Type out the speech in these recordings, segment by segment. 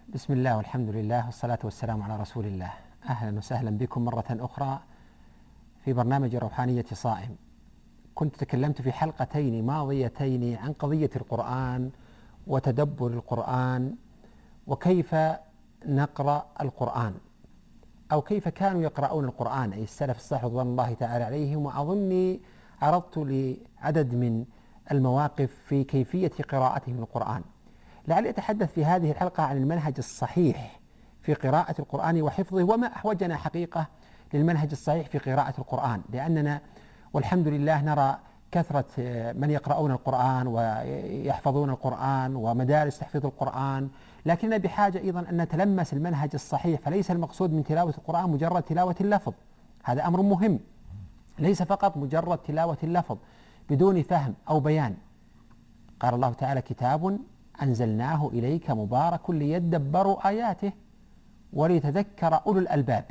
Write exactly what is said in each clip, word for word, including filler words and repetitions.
بسم الله والحمد لله والصلاة والسلام على رسول الله. أهلا وسهلا بكم مرة أخرى في برنامج روحانية صائم. كنت تكلمت في حلقتين ماضيتين عن قضية القرآن وتدبر القرآن وكيف نقرأ القرآن أو كيف كانوا يقرؤون القرآن، أي السلف الصالح رضوان الله تعالى عليهم. وأظني عرضت لعدد من المواقف في كيفية قراءتهم القرآن. لعلي أتحدث في هذه الحلقة عن المنهج الصحيح في قراءة القرآن وحفظه، وما أحوجنا حقيقة للمنهج الصحيح في قراءة القرآن، لأننا والحمد لله نرى كثرة من يقرؤون القرآن ويحفظون القرآن ومدارس تحفيظ القرآن، لكننا بحاجة أيضا أن نتلمس المنهج الصحيح. فليس المقصود من تلاوة القرآن مجرد تلاوة اللفظ، هذا أمر مهم، ليس فقط مجرد تلاوة اللفظ بدون فهم أو بيان. قال الله تعالى: كتاب أنزلناه إليك مبارك ليدبروا آياته وليتذكر أولو الألباب.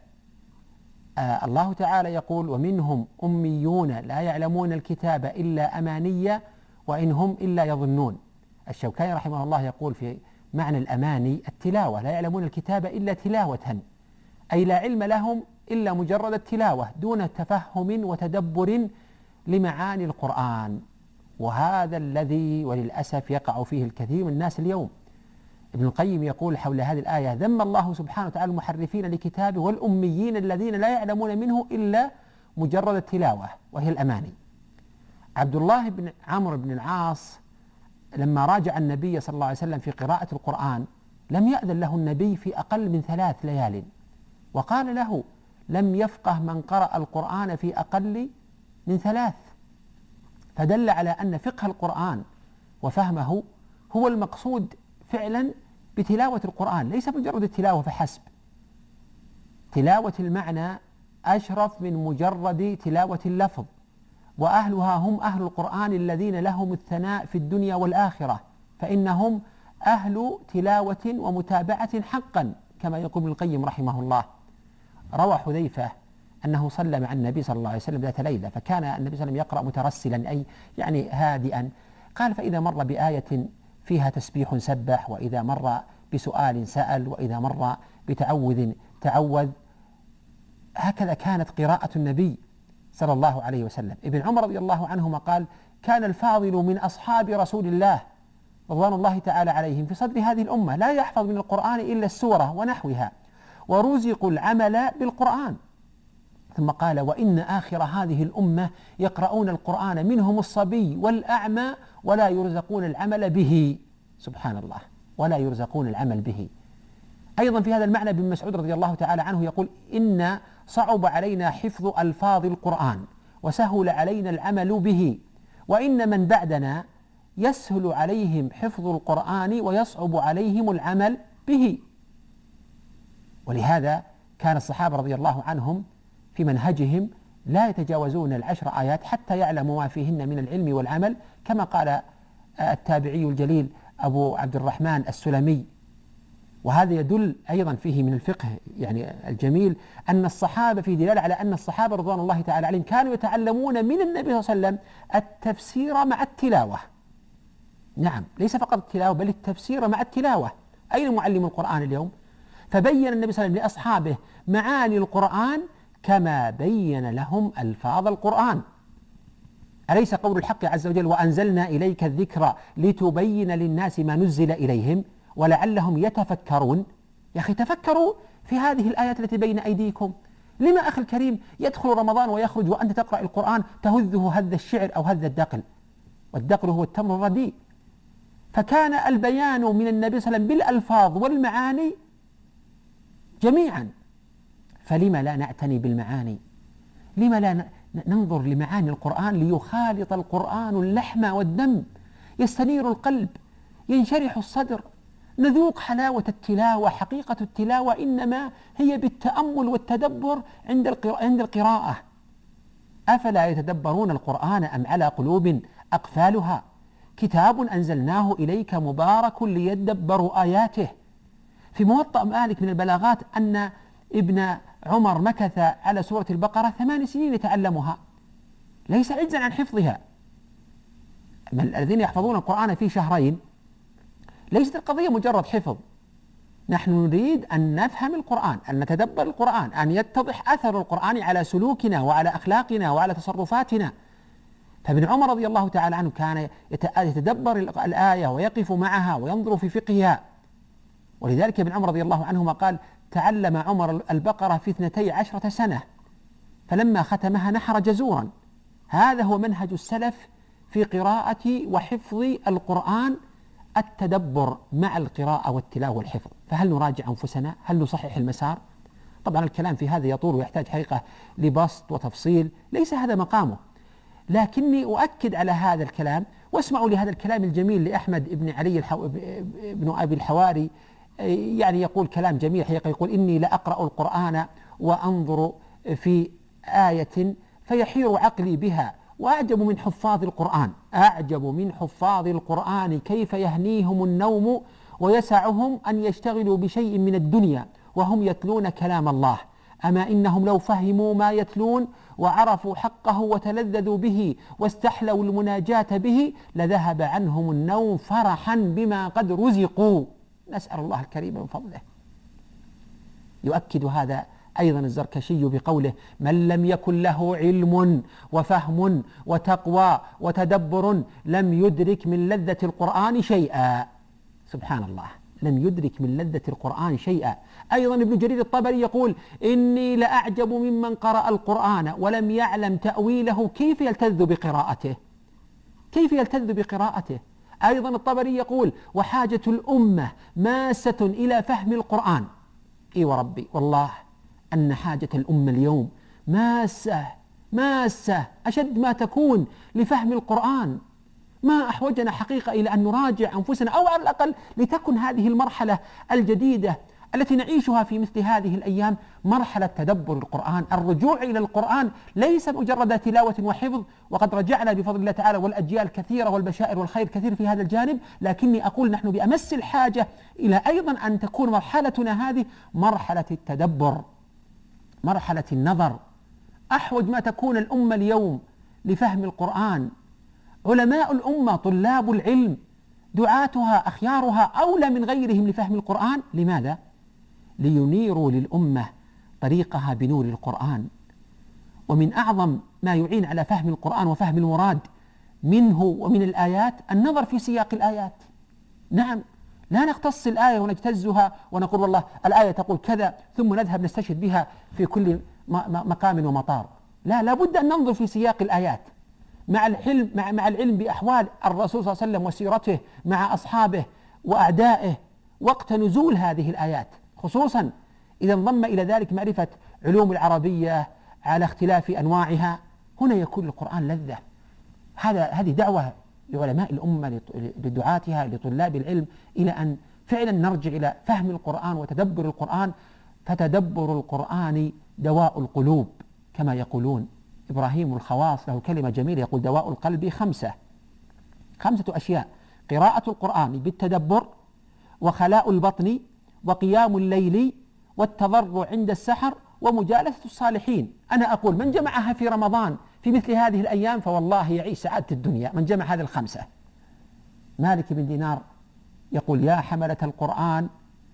آه الله تعالى يقول: ومنهم أميون لا يعلمون الكتاب إلا أماني وإن هم إلا يظنون. الشوكاني رحمه الله يقول في معنى الأماني التلاوة، لا يعلمون الكتاب إلا تلاوة، أي لا علم لهم إلا مجرد التلاوة دون تفهم وتدبر لمعاني القرآن. وهذا الذي وللأسف يقع فيه الكثير من الناس اليوم. ابن القيم يقول حول هذه الآية: ذم الله سبحانه وتعالى المحرفين لكتابه والأميين الذين لا يعلمون منه إلا مجرد التلاوة وهي الأماني. عبد الله بن عمرو بن العاص لما راجع النبي صلى الله عليه وسلم في قراءة القرآن لم يأذن له النبي في أقل من ثلاث ليال، وقال له: لم يفقه من قرأ القرآن في أقل من ثلاث. فدل على أن فقه القرآن وفهمه هو المقصود فعلا بتلاوة القرآن، ليس مجرد التلاوة فحسب. تلاوة المعنى أشرف من مجرد تلاوة اللفظ، وأهلها هم أهل القرآن الذين لهم الثناء في الدنيا والآخرة، فإنهم أهل تلاوة ومتابعة حقا كما يقول ابن القيم رحمه الله. روى حذيفة أنه صلى مع النبي صلى الله عليه وسلم ذات ليلة، فكان النبي صلى الله عليه وسلم يقرأ مترسلا، أي يعني هادئا. قال: فإذا مر بآية فيها تسبيح سبح، وإذا مر بسؤال سأل، وإذا مر بتعوذ تعوذ. هكذا كانت قراءة النبي صلى الله عليه وسلم. ابن عمر رضي الله عنهما قال: كان الفاضل من أصحاب رسول الله رضوان الله تعالى عليهم في صدر هذه الأمة لا يحفظ من القرآن إلا السورة ونحوها، ورزقوا العمل بالقرآن. ثم قال: وإن آخر هذه الأمة يقرؤون القرآن منهم الصبي والأعمى ولا يرزقون العمل به. سبحان الله، ولا يرزقون العمل به. أيضا في هذا المعنى ابن مسعود رضي الله تعالى عنه يقول: إن صعب علينا حفظ ألفاظ القرآن وسهل علينا العمل به، وإن من بعدنا يسهل عليهم حفظ القرآن ويصعب عليهم العمل به. ولهذا كان الصحابة رضي الله عنهم في منهجهم لا يتجاوزون العشر آيات حتى يعلموا ما فيهن من العلم والعمل، كما قال التابعي الجليل أبو عبد الرحمن السلمي. وهذا يدل أيضا فيه من الفقه يعني الجميل أن الصحابة، في دلالة على أن الصحابة رضوان الله تعالى عليهم كانوا يتعلمون من النبي صلى الله عليه وسلم التفسير مع التلاوة. نعم، ليس فقط التلاوة بل التفسير مع التلاوة. أين معلم القرآن اليوم؟ فبين النبي صلى الله عليه وسلم لأصحابه معاني القرآن كما بين لهم ألفاظ القرآن. أليس قول الحق عز وجل: وأنزلنا إليك الذكر لتبين للناس ما نزل إليهم ولعلهم يتفكرون؟ يا أخي تفكروا في هذه الآيات التي بين أيديكم. لما أخي الكريم يدخل رمضان ويخرج وأنت تقرأ القرآن تهذه هذ الشعر أو هذ الدقل، والدقل هو التمر الرديء. فكان البيان من النبي صلى الله عليه وسلم بالألفاظ والمعاني جميعا. فلما لا نعتني بالمعاني؟ لما لا ننظر لمعاني القرآن ليخالط القرآن اللحم والدم، يستنير القلب، ينشرح الصدر، نذوق حلاوة التلاوة. حقيقة التلاوة إنما هي بالتأمل والتدبر عند القراءة. أفلا يتدبرون القرآن أم على قلوب أقفالها؟ كتاب أنزلناه إليك مبارك ليدبروا آياته. في موطأ مالك من البلاغات أن ابن عمر مكث على سورة البقرة ثمان سنين يتعلمها، ليس عجزا عن حفظها. الذين يحفظون القرآن في شهرين ليست القضية مجرد حفظ، نحن نريد أن نفهم القرآن، أن نتدبر القرآن، أن يتضح أثر القرآن على سلوكنا وعلى أخلاقنا وعلى تصرفاتنا. فابن عمر رضي الله تعالى عنه كان يتدبر الآية ويقف معها وينظر في فقهها، ولذلك ابن عمر رضي الله عنهما قال: تعلم عمر البقرة في اثنتي عشرة سنة فلما ختمها نحر جزورا. هذا هو منهج السلف في قراءة وحفظ القرآن، التدبر مع القراءة والتلاوة والحفظ. فهل نراجع أنفسنا؟ هل نصحح المسار؟ طبعا الكلام في هذا يطول ويحتاج حقيقة لبسط وتفصيل، ليس هذا مقامه، لكني أؤكد على هذا الكلام. واسمعوا لهذا الكلام الجميل لأحمد بن علي الحو... بن أبي الحواري، يعني يقول كلام جميل حقيقة، يقول: إني لأقرأ القرآن وأنظر في آية فيحير عقلي بها، وأعجب من حفاظ القرآن أعجب من حفاظ القرآن كيف يهنيهم النوم ويسعهم أن يشتغلوا بشيء من الدنيا وهم يتلون كلام الله. أما إنهم لو فهموا ما يتلون وعرفوا حقه وتلذذوا به واستحلوا المناجاة به لذهب عنهم النوم فرحا بما قد رزقوا. نسأل الله الكريم من فضله. يؤكد هذا أيضا الزركشي بقوله: من لم يكن له علم وفهم وتقوى وتدبر لم يدرك من لذة القرآن شيئا. سبحان الله، لم يدرك من لذة القرآن شيئا. أيضا ابن جرير الطبري يقول: إني لأعجب ممن قرأ القرآن ولم يعلم تأويله كيف يلتذ بقراءته كيف يلتذ بقراءته. أيضا الطبري يقول: وحاجة الأمة ماسة إلى فهم القرآن. إي وربي والله أن حاجة الأمة اليوم ماسة ماسة أشد ما تكون لفهم القرآن. ما أحوجنا حقيقة إلى أن نراجع أنفسنا، أو على الأقل لتكن هذه المرحلة الجديدة التي نعيشها في مثل هذه الأيام مرحلة تدبر القرآن. الرجوع إلى القرآن ليس مجرد تلاوة وحفظ، وقد رجعنا بفضل الله تعالى والأجيال كثيرة والبشائر والخير كثير في هذا الجانب، لكني أقول نحن بأمس الحاجة إلى أيضا أن تكون مرحلتنا هذه مرحلة التدبر، مرحلة النظر. أحوج ما تكون الأمة اليوم لفهم القرآن. علماء الأمة، طلاب العلم، دعاتها، أخيارها أولى من غيرهم لفهم القرآن. لماذا؟ لينيروا للأمة طريقها بنور القرآن. ومن أعظم ما يعين على فهم القرآن وفهم المراد منه ومن الآيات النظر في سياق الآيات. نعم، لا نختص الآية ونجتزها ونقول والله الآية تقول كذا ثم نذهب نستشهد بها في كل مقام ومطار. لا، لابد أن ننظر في سياق الآيات مع العلم مع, مع العلم بأحوال الرسول صلى الله عليه وسلم وسيرته مع أصحابه وأعدائه وقت نزول هذه الآيات، خصوصا إذا انضم إلى ذلك معرفة علوم العربية على اختلاف أنواعها. هنا يكون القرآن لذة. هذا هذه دعوة لعلماء الأمة، لدعاتها، لطلاب العلم، إلى أن فعلا نرجع إلى فهم القرآن وتدبر القرآن. فتدبر القرآن دواء القلوب كما يقولون. إبراهيم الخواص له كلمة جميلة يقول: دواء القلب خمسة خمسة أشياء: قراءة القرآن بالتدبر، وخلاء البطن، وقيام الليل، والتضرع عند السحر، ومجالسة الصالحين. أنا أقول من جمعها في رمضان في مثل هذه الأيام فوالله يعيش سعادة الدنيا، من جمع هذه الخمسة. مالك بن دينار يقول: يا حملة القرآن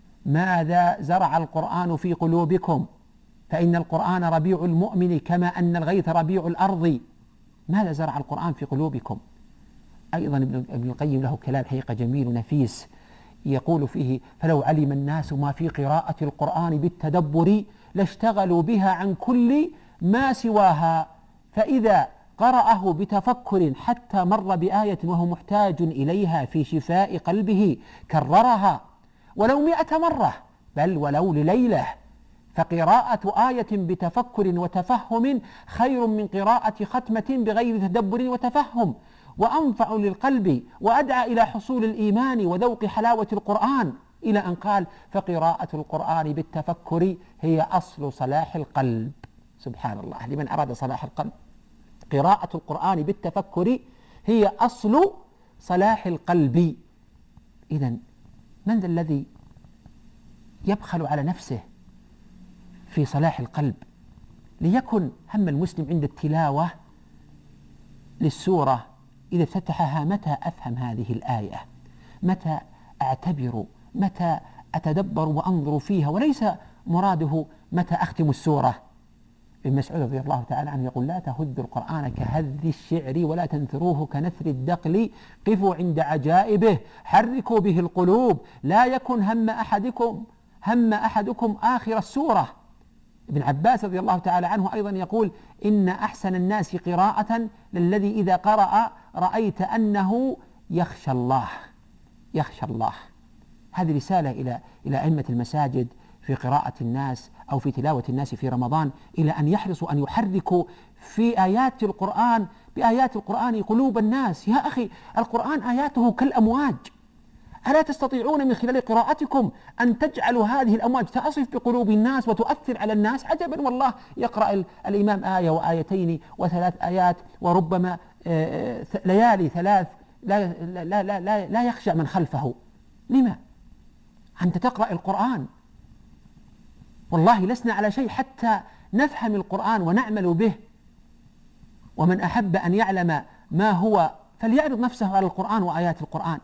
ماذا زرع القرآن في قلوبكم؟ فإن القرآن ربيع المؤمن كما أن الغيث ربيع الأرض. ماذا زرع القرآن في قلوبكم؟ أيضا ابن القيم له كلام حقيقة جميل ونفيس يقول فيه: فلو علم الناس ما في قراءة القرآن بالتدبر لاشتغلوا بها عن كل ما سواها، فإذا قرأه بتفكر حتى مر بآية وهو محتاج إليها في شفاء قلبه كررها ولو مئة مرة بل ولو لليلة. فقراءة آية بتفكر وتفهم خير من قراءة ختمة بغير تدبر وتفهم، وأنفع للقلب وأدعى إلى حصول الإيمان وذوق حلاوة القرآن، إلى أن قال: فقراءة القرآن بالتفكر هي أصل صلاح القلب. سبحان الله، لمن أراد صلاح القلب قراءة القرآن بالتفكر هي أصل صلاح القلب. إذن من ذا الذي يبخل على نفسه في صلاح القلب؟ ليكن هم المسلم عند التلاوة للسورة إذا افتتحها: متى أفهم هذه الآية؟ متى أعتبر؟ متى أتدبر وأنظر فيها، وليس مراده متى أختم السورة. ابن مسعود رضي الله تعالى عنه يقول: لا تهذوا القرآن كهذ الشعر ولا تنثروه كنثر الدقل، قفوا عند عجائبه حركوا به القلوب، لا يكن هم أحدكم هم أحدكم آخر السورة. ابن عباس رضي الله تعالى عنه أيضا يقول: إن أحسن الناس قراءة للذي إذا قرأ رأيت أنه يخشى الله يخشى الله. هذه رسالة إلى إلى أئمة المساجد في قراءة الناس أو في تلاوة الناس في رمضان، إلى أن يحرصوا أن يحركوا في آيات القرآن بآيات القرآن قلوب الناس. يا أخي، القرآن آياته كالأمواج، ألا تستطيعون من خلال قراءتكم أن تجعلوا هذه الأمواج تصف بقلوب الناس وتؤثر على الناس؟ عجبا والله، يقرأ الإمام آية وآيتين وثلاث آيات وربما ليالي ثلاث لا, لا, لا, لا, لا يخشع من خلفه. لما؟ أنت تقرأ القرآن، والله لسنا على شيء حتى نفهم القرآن ونعمل به. ومن أحب أن يعلم ما هو فليعرض نفسه على القرآن وآيات القرآن.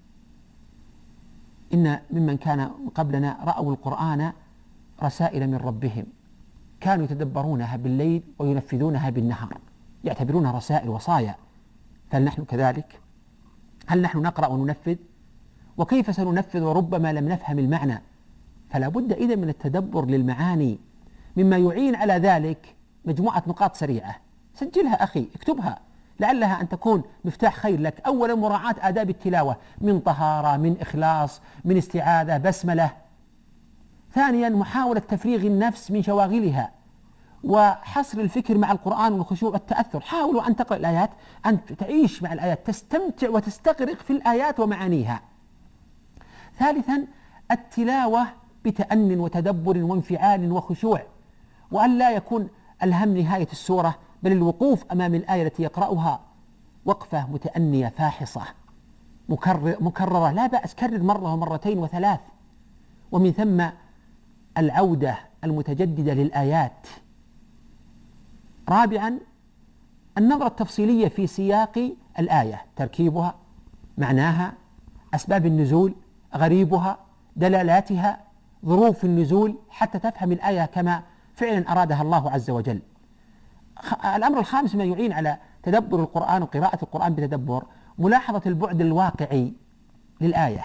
إن ممن كان قبلنا رأوا القرآن رسائل من ربهم، كانوا يتدبرونها بالليل وينفذونها بالنهار، يعتبرونها رسائل وصايا. فهل نحن كذلك؟ هل نحن نقرأ وننفذ؟ وكيف سننفذ وربما لم نفهم المعنى؟ فلا بد إذن من التدبر للمعاني. مما يعين على ذلك مجموعة نقاط سريعة، سجلها أخي، اكتبها، لعلها أن تكون مفتاح خير لك. أولا، مراعاة آداب التلاوة من طهارة، من إخلاص، من استعاذة، بسملة. ثانيا، محاولة تفريغ النفس من شواغلها وحصر الفكر مع القرآن والخشوع والتأثر. حاولوا أن تقرأ الآيات، أن تعيش مع الآيات، تستمتع وتستغرق في الآيات ومعانيها. ثالثا، التلاوة بتأن وتدبر وانفعال وخشوع، وأن لا يكون الهم نهاية السورة، بل الوقوف أمام الآية التي يقرأها وقفة متأنية فاحصة مكرر مكررة، لا بأس، كرر مرة ومرتين وثلاث. ومن ثم العودة المتجددة للآيات. رابعا، النظرة التفصيلية في سياق الآية، تركيبها، معناها، أسباب النزول، غريبها، دلالاتها، ظروف النزول، حتى تفهم الآية كما فعلا أرادها الله عز وجل. الأمر الخامس ما يعين على تدبر القرآن وقراءة القرآن بتدبر، ملاحظة البعد الواقعي للآية،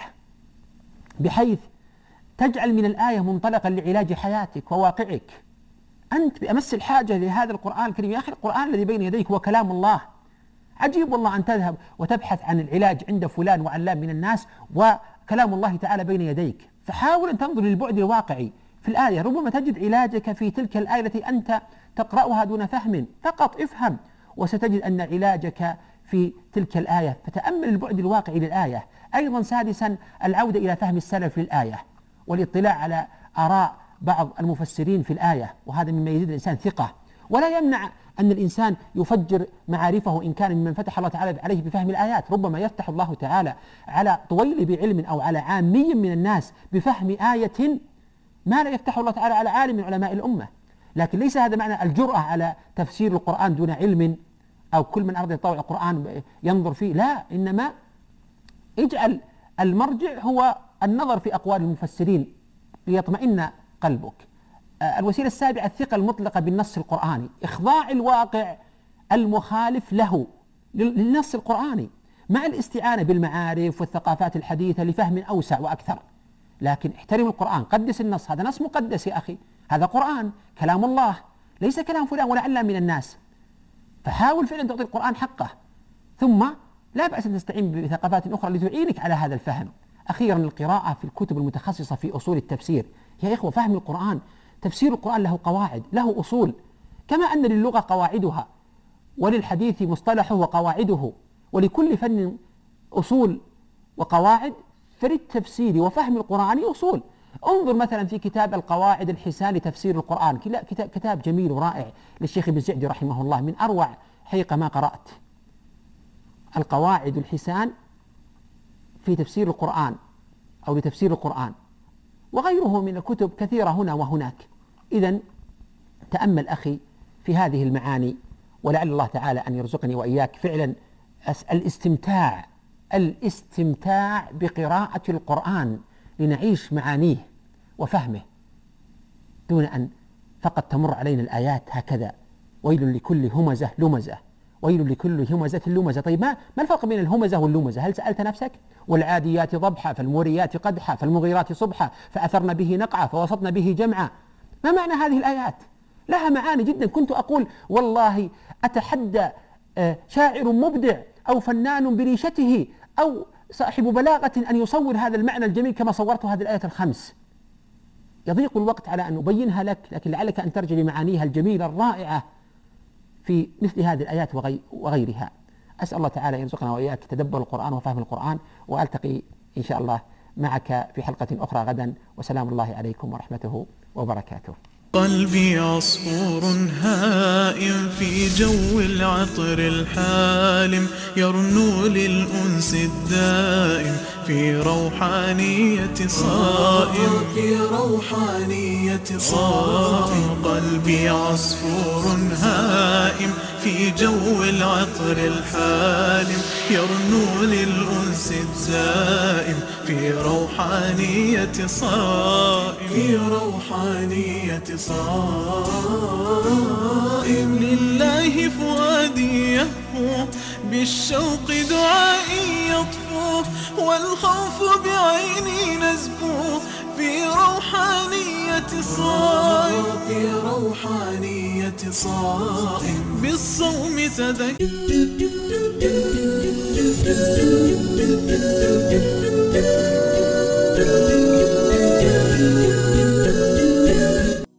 بحيث تجعل من الآية منطلقا لعلاج حياتك وواقعك. أنت بأمس الحاجة لهذا القرآن الكريم. يا أخي، القرآن الذي بين يديك هو كلام الله. عجيب والله أن تذهب وتبحث عن العلاج عند فلان وعلان من الناس وكلام الله تعالى بين يديك. فحاول أن تنظر للبعد الواقعي في الآية، ربما تجد علاجك في تلك الآية التي أنت تقرأها دون فهم. فقط افهم وستجد أن علاجك في تلك الآية. فتأمل البعد الواقعي للآية. أيضا سادسا، العودة إلى فهم السلف للآية والاطلاع على آراء بعض المفسرين في الآية، وهذا مما يزيد الإنسان ثقة. ولا يمنع أن الإنسان يفجر معارفه إن كان ممن فتح الله تعالى عليه بفهم الآيات. ربما يفتح الله تعالى على طويل بعلم أو على عامي من الناس بفهم آية ما لا يفتح الله تعالى على عالم من علماء الأمة. لكن ليس هذا معنى الجرأة على تفسير القرآن دون علم، أو كل من أراد يطوع القرآن ينظر فيه. لا، إنما اجعل المرجع هو النظر في أقوال المفسرين ليطمئن قلبك. الوسيلة السابعة، الثقة المطلقة بالنص القرآني، إخضاع الواقع المخالف له للنص القرآني، مع الاستعانة بالمعارف والثقافات الحديثة لفهم أوسع وأكثر. لكن احترم القرآن، قدس النص، هذا نص مقدس يا أخي، هذا قرآن كلام الله، ليس كلام فلان ولا علام من الناس. فحاول فعلا تعطي القرآن حقه. ثم لا بأس أن تستعين بثقافات أخرى لتعينك على هذا الفهم. أخيرا، القراءة في الكتب المتخصصة في أصول التفسير. يا إخوة، فهم القرآن، تفسير القرآن له قواعد، له أصول، كما أن للغة قواعدها وللحديث مصطلحه وقواعده، ولكل فن أصول وقواعد، فللتفسير وفهم القرآن أصول. انظر مثلا في كتاب القواعد الحسان لتفسير القرآن، كتاب جميل ورائع للشيخ ابن الجعدي رحمه الله، من أروع حقيقة ما قرأت. القواعد الحسان في تفسير القرآن أو لتفسير القرآن، وغيره من الكتب كثيرة هنا وهناك. إذن تأمل أخي في هذه المعاني، ولعل الله تعالى أن يرزقني وإياك فعلا الاستمتاع الاستمتاع بقراءة القرآن لنعيش معانيه وفهمه دون أن فقط تمر علينا الآيات هكذا. ويل لكل همزة لمزة، ويل لكل همزة لمزة. طيب ما ما الفرق بين الهمزة واللمزة؟ هل سألت نفسك؟ والعاديات ضبحا فالموريات قدحا فالمغيرات صبحا فأثرن به نقعا فوسطن به جمعا. ما معنى هذه الآيات؟ لها معاني جدا. كنت أقول والله أتحدى شاعر مبدع أو فنان بريشته أو صاحب بلاغة أن يصور هذا المعنى الجميل كما صورت هذه الآيات الخمس. يضيق الوقت على أن أبينها لك، لكن لعلك أن ترجع لمعانيها الجميلة الرائعة في مثل هذه الآيات وغيرها. أسأل الله تعالى يرزقنا وإياك تدبر القرآن وفهم القرآن، وألتقي إن شاء الله معك في حلقة أخرى غدا، وسلام الله عليكم ورحمته وبركاته. قلبي عصفور هائم في جو العطر الحالم، يرنو للأنس الدائم في روحانية صائم، في روحانية صائم. قلبي عصفور هائم في جو العطر الحالم، يرنو للأنس الدائم في روحانية صائم، في روحانية صائم. لله فؤادي يهفو بالشوق دعائي يطفو، والخوف بعيني نزفو في روحانية صائم، في روحانية صائم. بالصوم تذكر